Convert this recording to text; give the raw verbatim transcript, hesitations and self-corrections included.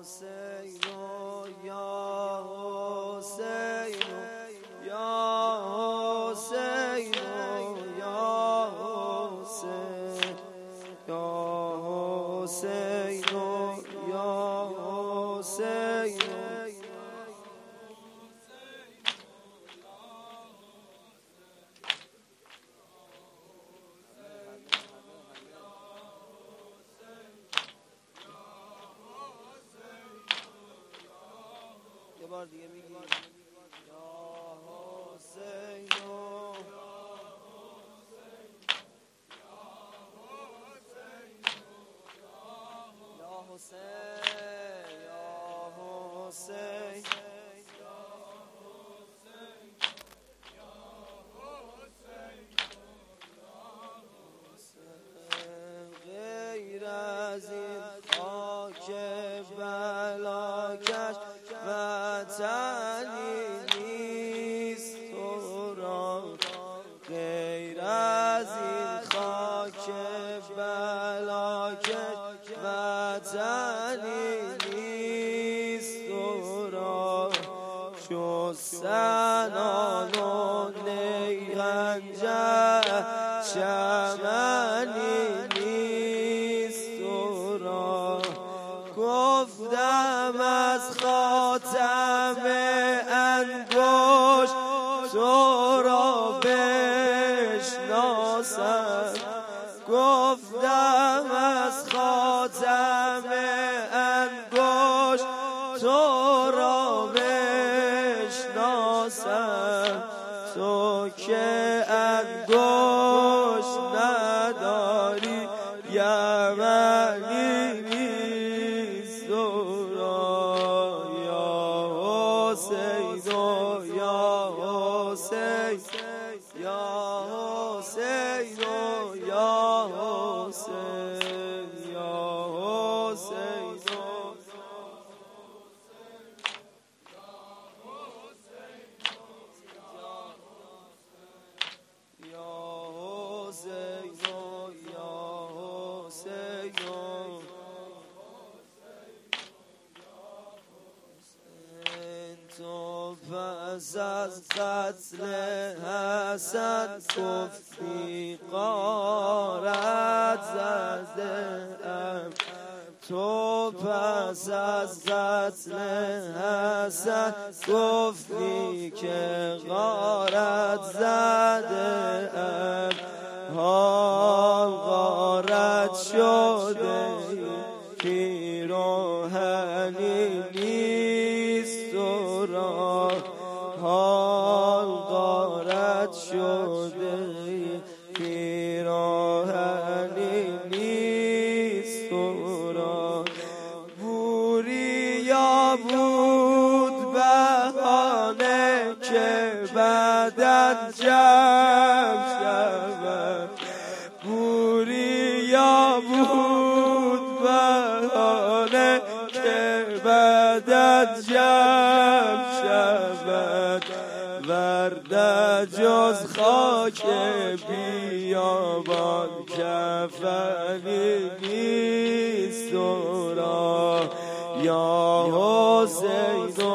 حسین یا حسین یا حسین یا حسین یا حسین یا حسین یه بار دیگه میگی یا حسین یا حسین یا حسین غیر از این خاک بلاکش وطنی نیست تو را، غیر از این خاک بلاکش وطنی نیست تو را، شستن آن و نیرنجه چمنی نیست تو را، گفتم از خاتم انگشت تو را بشناسم، گفتم از خاتم انگشت تو را بشناسم، تو که انگشت نداری یمنی نیست تو را، یا حسین یا حسین یا حسین یا حسین یا حسین تو پس از قتل حسن گفتی غارت زده‌ام، تو پس از قتل حسن گفتی که غارت زده‌ام، حال غارت شده پیراهنی نیست تو را، حال غارت شده پیراهنی نیست تو را، بوریا بود بهانه که بدن جمع شود، بوریا بود بهانه که بدن جمع شود، ورده جز خاک بیابان کفنی نیست تو را، یا حسین